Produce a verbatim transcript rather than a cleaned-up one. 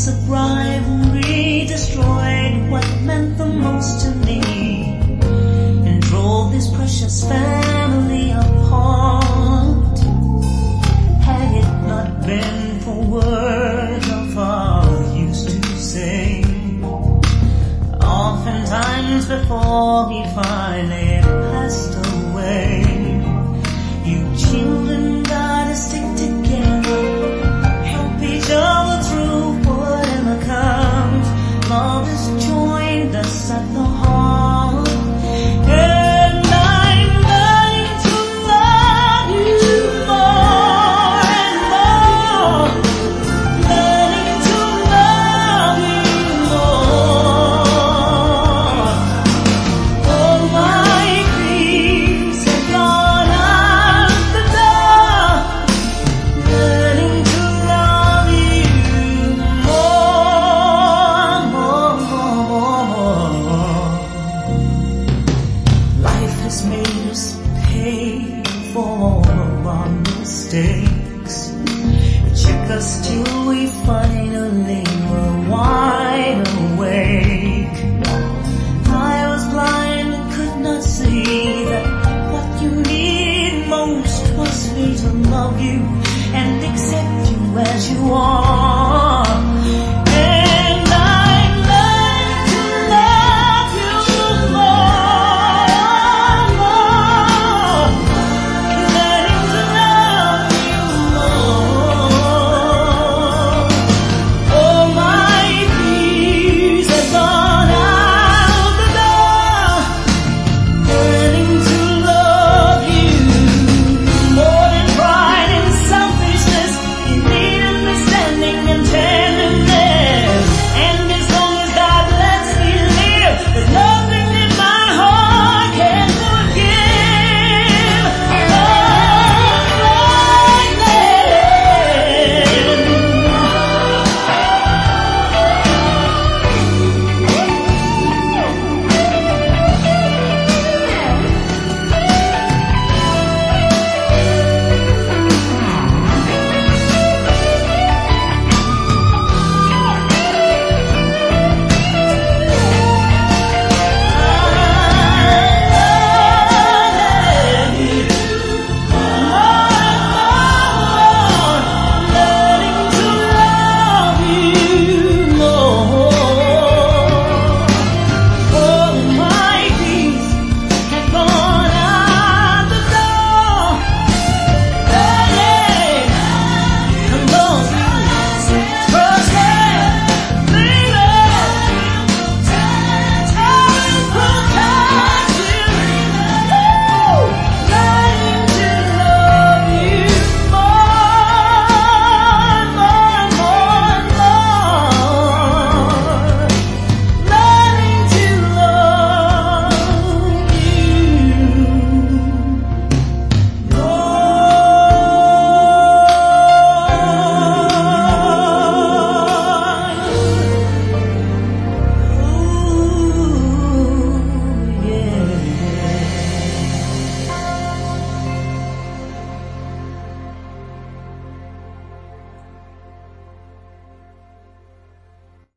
Years of rivalry destroyed what meant the most to me, and drove this precious family apart. Had it not been for words our father used to say, oftentimes before he finally passed away, you children gotta stick together, help each other through whatever comes. Love has joined us at the heart, and I'm learning to love you more and more, learning to love you more. All my dreams have gone out the door, learning to love you more, more, more, more. Life has made us pay for all of our mistakes. It took us till we finally were wide awake. I was blind and could not see that what you need most was me to love you and accept you as you are.